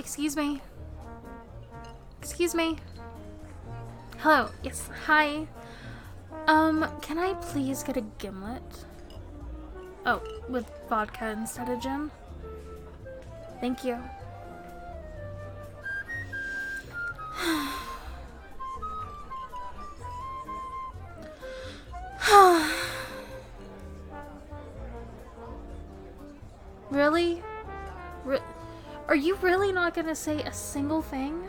Excuse me. Excuse me. Hello. Yes. Hi. Can I please get a gimlet? Oh, with vodka instead of gin? Thank you. Really? Are you really not gonna say a single thing?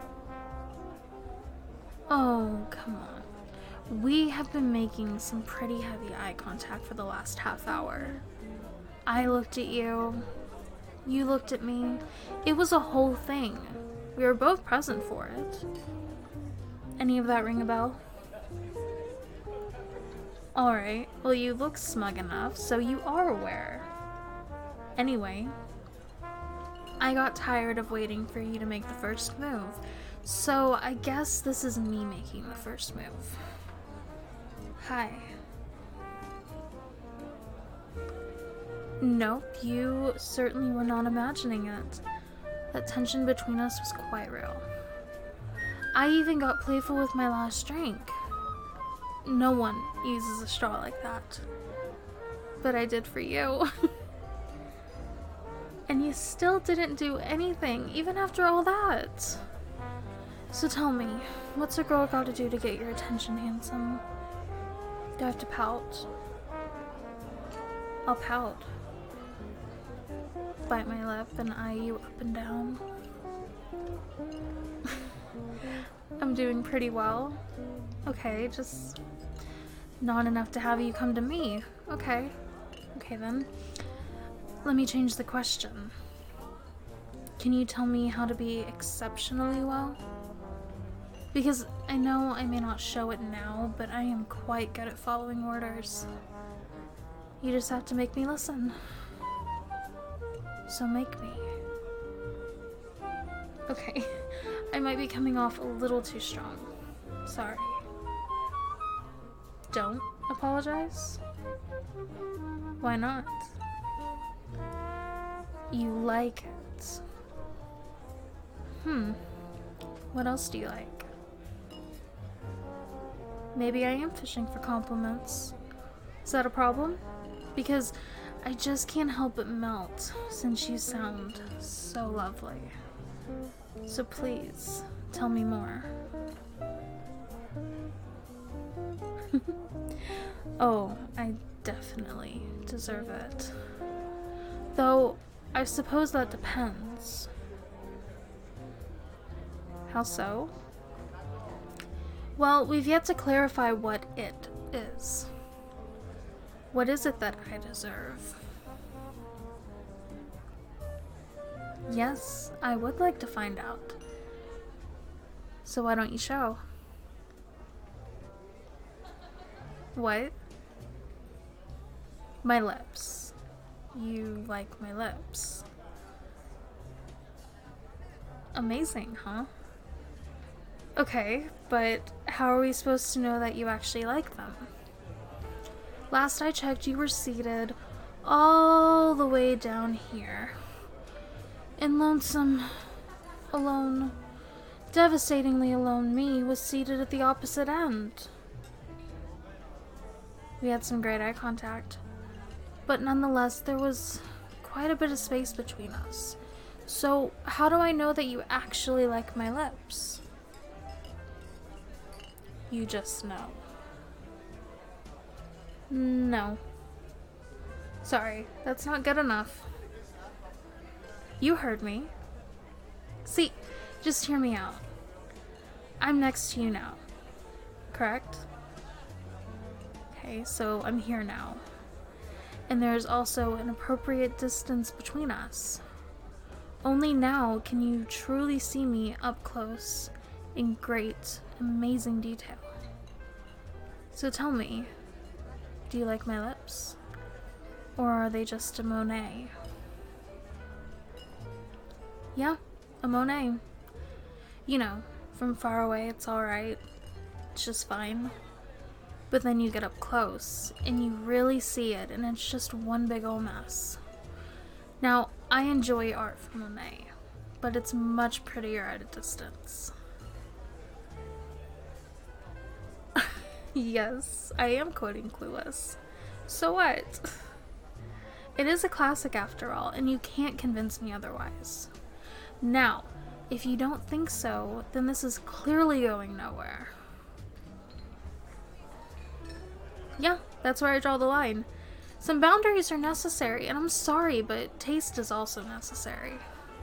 Oh, come on. We have been making some pretty heavy eye contact for the last half hour. I looked at you. You looked at me. It was a whole thing. We were both present for it. Any of that ring a bell? Alright, well, you look smug enough, so you are aware. Anyway, I got tired of waiting for you to make the first move, so I guess this is me making the first move. Hi. Nope, you certainly were not imagining it. That tension between us was quite real. I even got playful with my last drink. No one uses a straw like that. But I did for you. And you still didn't do anything, even after all that. So tell me, what's a girl got to do to get your attention, handsome? Do I have to pout? I'll pout. Bite my lip and eye you up and down. I'm doing pretty well. Okay, just not enough to have you come to me. Okay. Okay then. Let me change the question. Can you tell me how to be exceptionally well? Because I know I may not show it now, but I am quite good at following orders. You just have to make me listen. So make me. Okay, I might be coming off a little too strong. Sorry. Don't apologize? Why not? You like it. What else do you like? Maybe I am fishing for compliments. Is that a problem? Because I just can't help but melt since you sound so lovely. So please, tell me more. Oh, I definitely deserve it. Though, I suppose that depends. How so? Well, we've yet to clarify what it is. What is it that I deserve? Yes, I would like to find out. So why don't you show? What? My lips. You like my lips. Amazing, huh? Okay, but how are we supposed to know that you actually like them? Last I checked, you were seated all the way down here. And lonesome, alone, devastatingly alone me was seated at the opposite end. We had some great eye contact, but nonetheless, there was quite a bit of space between us. So, how do I know that you actually like my lips? You just know. No. Sorry, that's not good enough. You heard me. See, just hear me out. I'm next to you now, correct? Okay, so I'm here now. And there's also an appropriate distance between us. Only now can you truly see me up close in great, amazing detail. So tell me, do you like my lips? Or are they just a Monet? Yeah, a Monet. You know, from far away it's alright. It's just fine. But then you get up close, and you really see it, and it's just one big ol' mess. Now, I enjoy art from Monet, but it's much prettier at a distance. Yes, I am quoting Clueless. So what? It is a classic after all, and you can't convince me otherwise. Now, if you don't think so, then this is clearly going nowhere. Yeah, that's where I draw the line. Some boundaries are necessary, and I'm sorry, but taste is also necessary.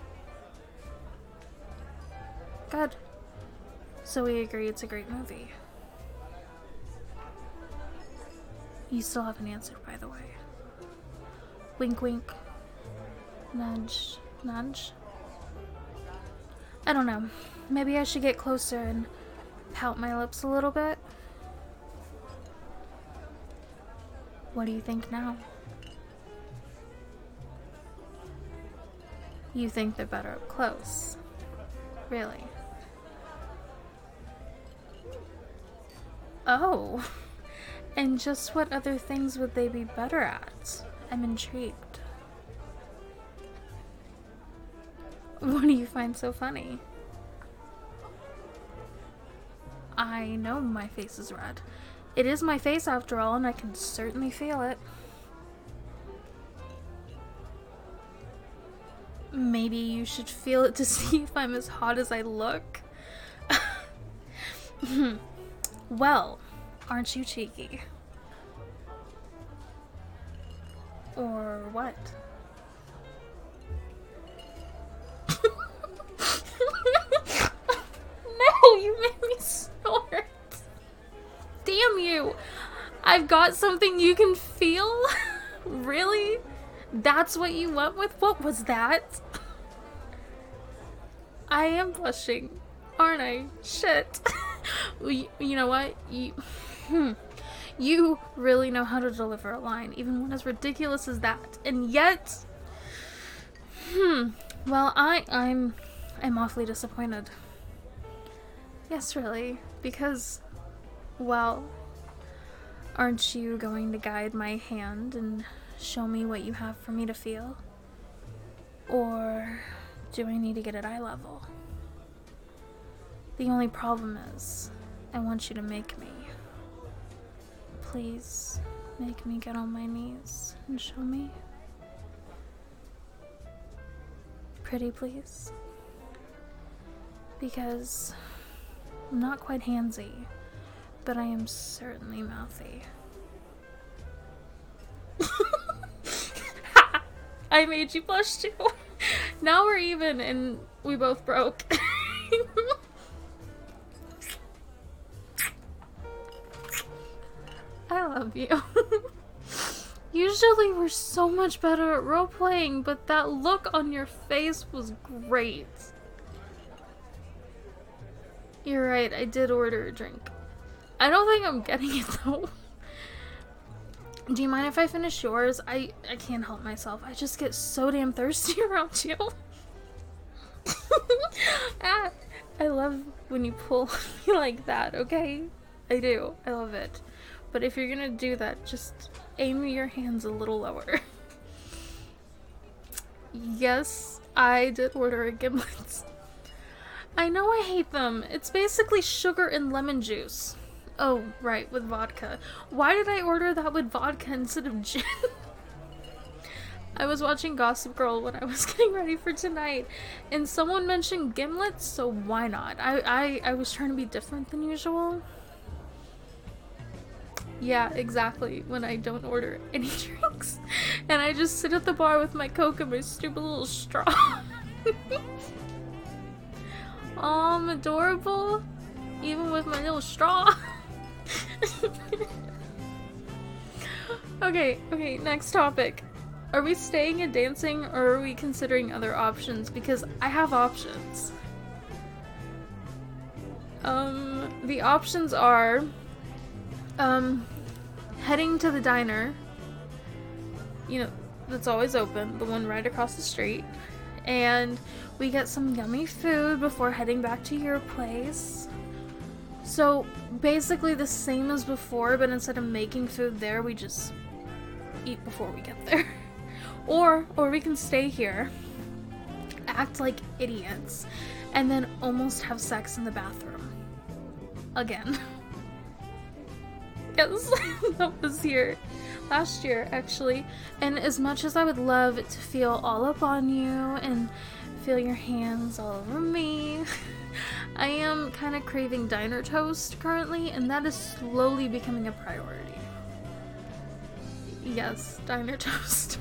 Good. So we agree it's a great movie. You still haven't answered, by the way. Wink, wink. Nudge, nudge. I don't know. Maybe I should get closer and pout my lips a little bit. What do you think now? You think they're better up close? Really? Oh. And just what other things would they be better at? I'm intrigued. What do you find so funny? I know my face is red. It is my face after all, and I can certainly feel it. Maybe you should feel it to see if I'm as hot as I look. Well, aren't you cheeky? Or what? No, you made me snort. Damn you. I've got something you can feel? Really? That's what you went with? What was that? I am blushing, aren't I? Shit. You know what? You really know how to deliver a line, even one as ridiculous as that. And yet, well, I'm awfully disappointed. Yes, really, because, well, aren't you going to guide my hand and show me what you have for me to feel? Or do I need to get at eye level? The only problem is, I want you to make me. Please, make me get on my knees and show me. Pretty, please. Because I'm not quite handsy, but I am certainly mouthy. I made you blush too. Now we're even and we both broke. I love you. Usually we're so much better at role-playing, but that look on your face was great. You're right, I did order a drink. I don't think I'm getting it though. Do you mind if I finish yours? I can't help myself. I just get so damn thirsty around you. Ah, I love when you pull me like that, okay? I do. I love it. But if you're gonna do that, just aim your hands a little lower. Yes, I did order a giblets. I know I hate them. It's basically sugar and lemon juice. Oh, right, with vodka. Why did I order that with vodka instead of gin? I was watching Gossip Girl when I was getting ready for tonight, and someone mentioned gimlets, so why not? I was trying to be different than usual. Yeah, exactly, when I don't order any drinks. And I just sit at the bar with my Coke and my stupid little straw. Aw, I'm adorable. Even with my little straw. Okay, next topic. Are we staying and dancing, or are we considering other options? Because I have options. The options are, heading to the diner, you know, that's always open, the one right across the street, and we get some yummy food before heading back to your place. So basically the same as before, but instead of making food there, we just eat before we get there. Or we can stay here, act like idiots, and then almost have sex in the bathroom. Again. Yes, that was here last year, actually. And as much as I would love to feel all up on you and feel your hands all over me, I am kind of craving diner toast currently, and that is slowly becoming a priority. Yes, diner toast.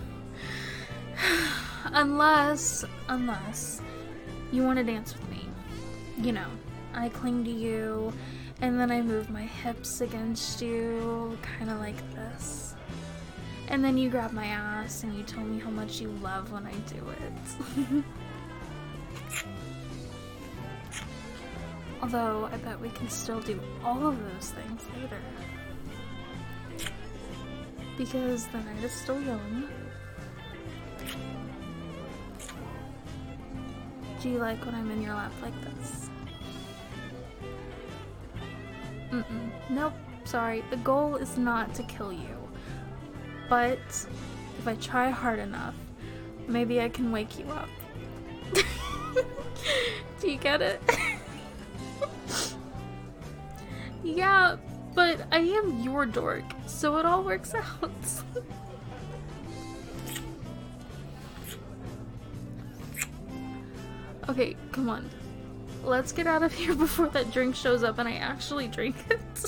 Unless you want to dance with me. You know, I cling to you, and then I move my hips against you, kind of like this. And then you grab my ass and you tell me how much you love when I do it. Although, I bet we can still do all of those things later. Because the night is still young. Do you like when I'm in your lap like this? Nope, sorry. The goal is not to kill you. But if I try hard enough, maybe I can wake you up. Do you get it? Yeah, but I am your dork, so it all works out. Okay, come on. Let's get out of here before that drink shows up and I actually drink it.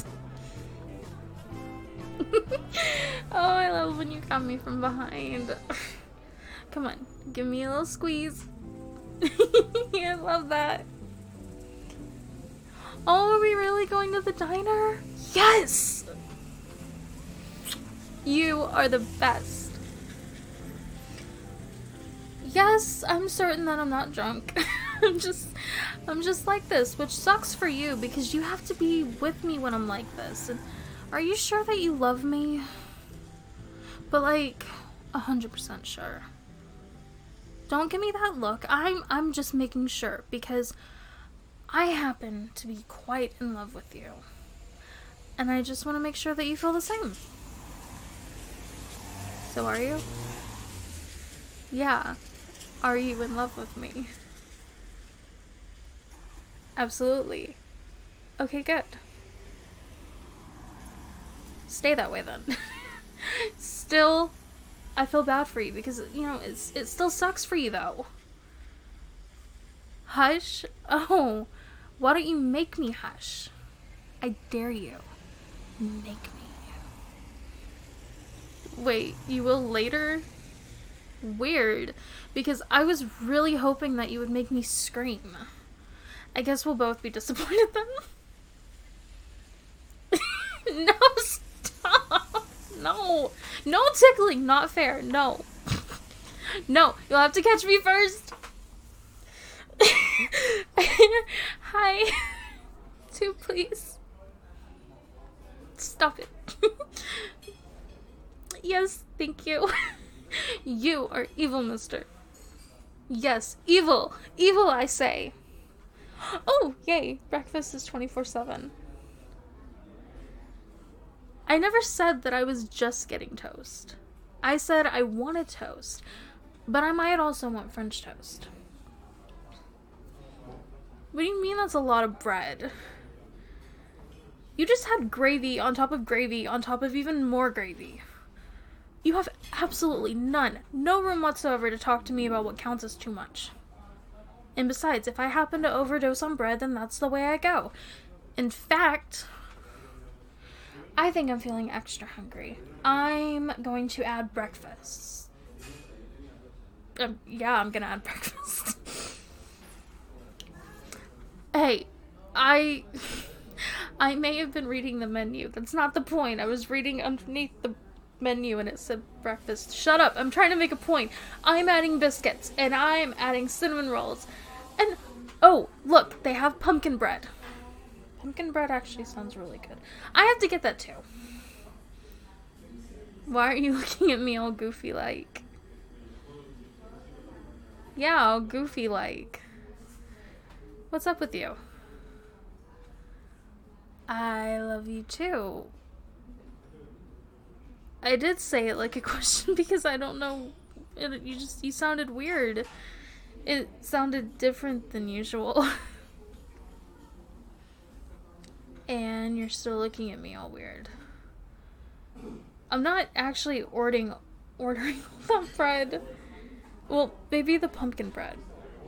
Oh, I love when you got me from behind. Come on, give me a little squeeze. I love that. Oh, are we really going to the diner? Yes! You are the best. Yes, I'm certain that I'm not drunk. I'm just like this, which sucks for you because you have to be with me when I'm like this. And are you sure that you love me? But like 100% sure. Don't give me that look. I'm just making sure because I happen to be quite in love with you. And I just want to make sure that you feel the same. So are you? Yeah. Are you in love with me? Absolutely. Okay, good. Stay that way then. Still, I feel bad for you because, you know, it still sucks for you though. Hush? Oh, why don't you make me hush? I dare you. Make me. Wait, you will later? Weird, because I was really hoping that you would make me scream. I guess we'll both be disappointed then. No, stop! No! No tickling, not fair, no. No, you'll have to catch me first. Hi. Two, please. Stop it. Yes, thank you. You are evil, mister. Yes, evil. Evil, I say. Oh, yay. Breakfast is 24/7. I never said that I was just getting toast. I said I wanted toast, but I might also want French toast. What do you mean that's a lot of bread? You just had gravy on top of gravy on top of even more gravy. You have absolutely no room whatsoever to talk to me about what counts as too much. And besides, if I happen to overdose on bread, then that's the way I go. In fact, I think I'm feeling extra hungry. I'm going to add breakfast. Yeah, I'm gonna add breakfast. Hey, I may have been reading the menu. That's not the point. I was reading underneath the menu and it said breakfast. Shut up. I'm trying to make a point. I'm adding biscuits and I'm adding cinnamon rolls. And, oh, look, they have pumpkin bread. Pumpkin bread actually sounds really good. I have to get that too. Why are you looking at me all goofy like? Yeah, all goofy like. What's up with you? I love you too. I did say it like a question because I don't know. You sounded weird. It sounded different than usual. And you're still looking at me all weird. I'm not actually ordering all that bread. Well, maybe the pumpkin bread.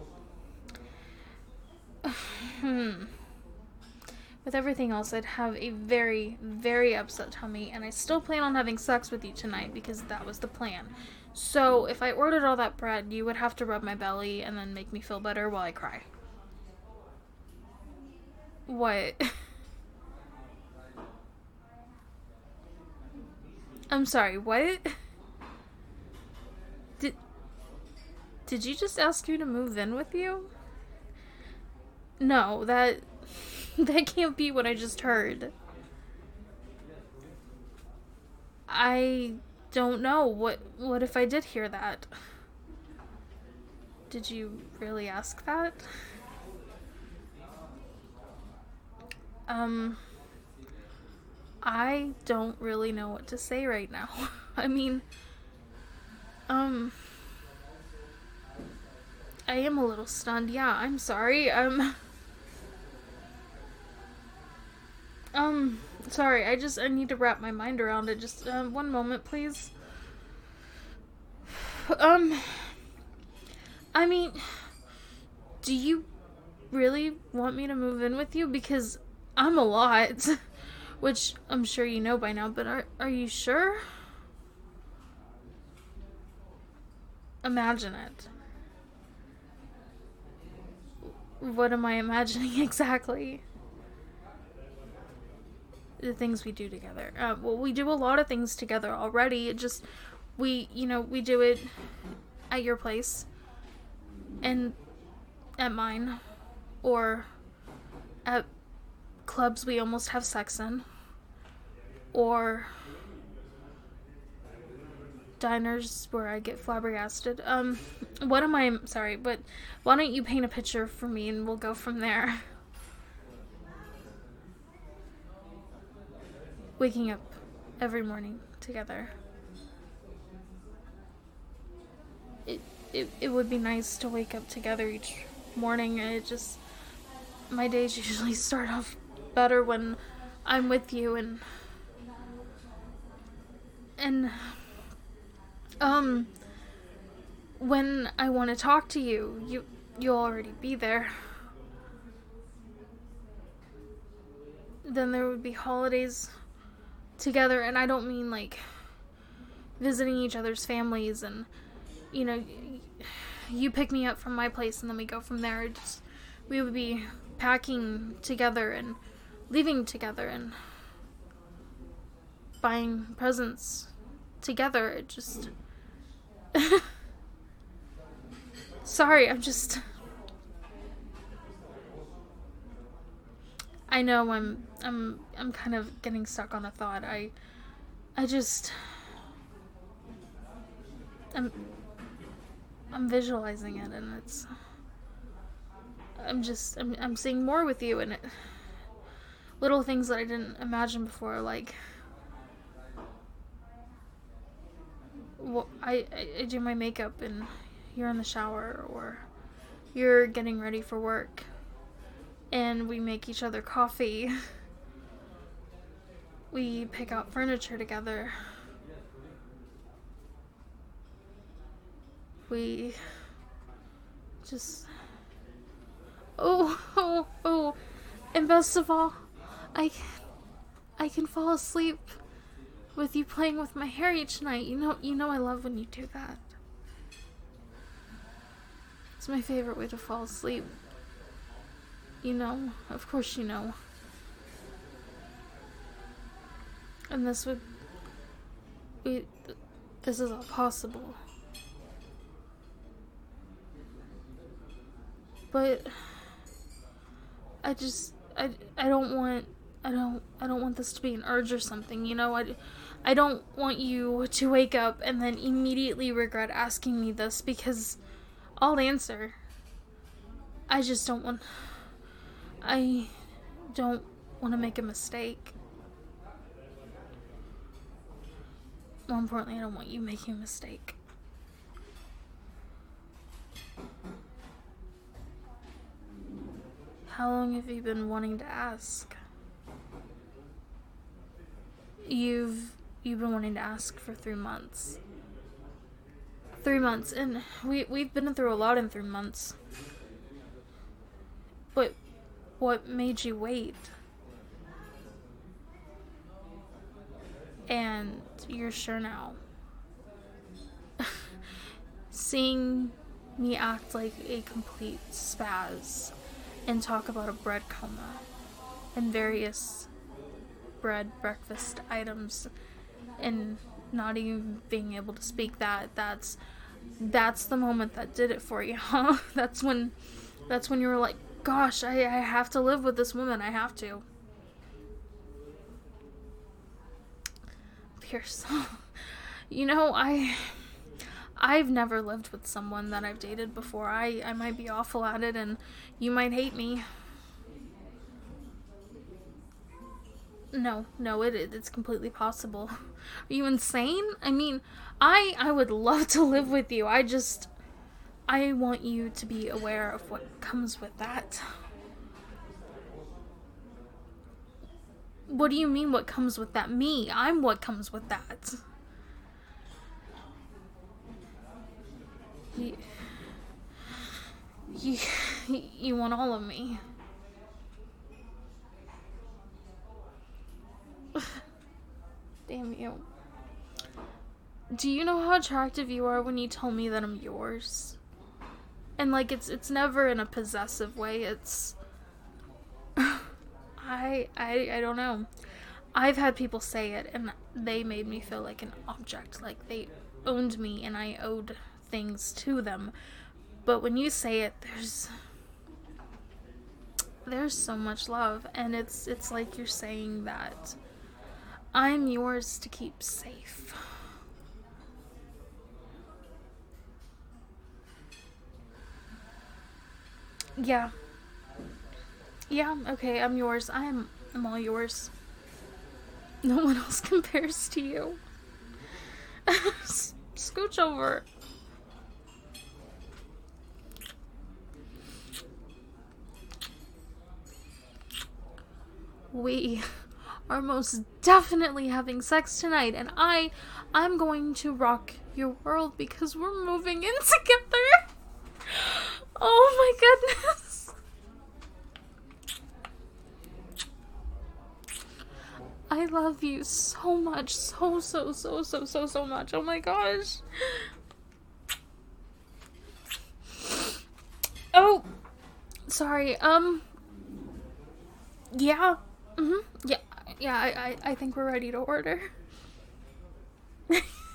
With everything else, I'd have a very, very upset tummy, and I still plan on having sex with you tonight because that was the plan. So, if I ordered all that bread, you would have to rub my belly and then make me feel better while I cry. What? I'm sorry, what? Did you just ask me to move in with you? No, that can't be what I just heard. I don't know. What if I did hear that? Did you really ask that? I don't really know what to say right now. I mean, I am a little stunned. Yeah, I'm sorry. Sorry, I need to wrap my mind around it. Just, one moment, please. I mean, do you really want me to move in with you? Because I'm a lot. Which I'm sure you know by now, but are you sure? Imagine it. What am I imagining exactly? The things we do together. Well, we do a lot of things together already. It just, we do it at your place and at mine, or at clubs we almost have sex in, or diners where I get flabbergasted. Sorry, but why don't you paint a picture for me and we'll go from there. Waking up every morning together. It would be nice to wake up together each morning. My days usually start off better when I'm with you, and when I want to talk to you, you'll already be there. Then there would be holidays together, and I don't mean like visiting each other's families and, you pick me up from my place and then we go from there. We would be packing together and leaving together and buying presents together. Sorry, I know I'm kind of getting stuck on a thought. I'm visualizing it, and I'm seeing more with you, and little things that I didn't imagine before, like I do my makeup and you're in the shower, or you're getting ready for work and we make each other coffee. We pick out furniture together. We just... Oh. And best of all, I can fall asleep with you playing with my hair each night. You know I love when you do that. It's my favorite way to fall asleep. Of course you know. And this is all possible. But I don't want this to be an urge or something, I don't want you to wake up and then immediately regret asking me this, because I'll answer. I don't want to make a mistake. More importantly, I don't want you making a mistake. How long have you been wanting to ask? You've been wanting to ask for 3 months. 3 months, and we've been through a lot in 3 months. But what made you wait? And you're sure now? Seeing me act like a complete spaz and talk about a bread coma and various bread breakfast items and not even being able to speak, that's the moment that did it for you, huh? That's when you were like, gosh, I have to live with this woman, I have to. Pierce, you know, I've never lived with someone that I've dated before. I might be awful at it, and you might hate me. No, it's completely possible. Are you insane? I mean, I would love to live with you. I want you to be aware of what comes with that. What do you mean, what comes with that? Me, I'm what comes with that. You want all of me. Damn you. Do you know how attractive you are when you tell me that I'm yours? And like, it's never in a possessive way, it's... I don't know. I've had people say it, and they made me feel like an object, like they owned me and I owed things to them. But when you say it, there's so much love, and it's like you're saying that I'm yours to keep safe. Yeah. Yeah, okay, I'm yours. I'm all yours. No one else compares to you. Scooch over. We are most definitely having sex tonight, and I'm going to rock your world because we're moving in together. Oh my goodness. I love you so much. So much. Oh my gosh. Oh, sorry. Yeah. Yeah, I think we're ready to order.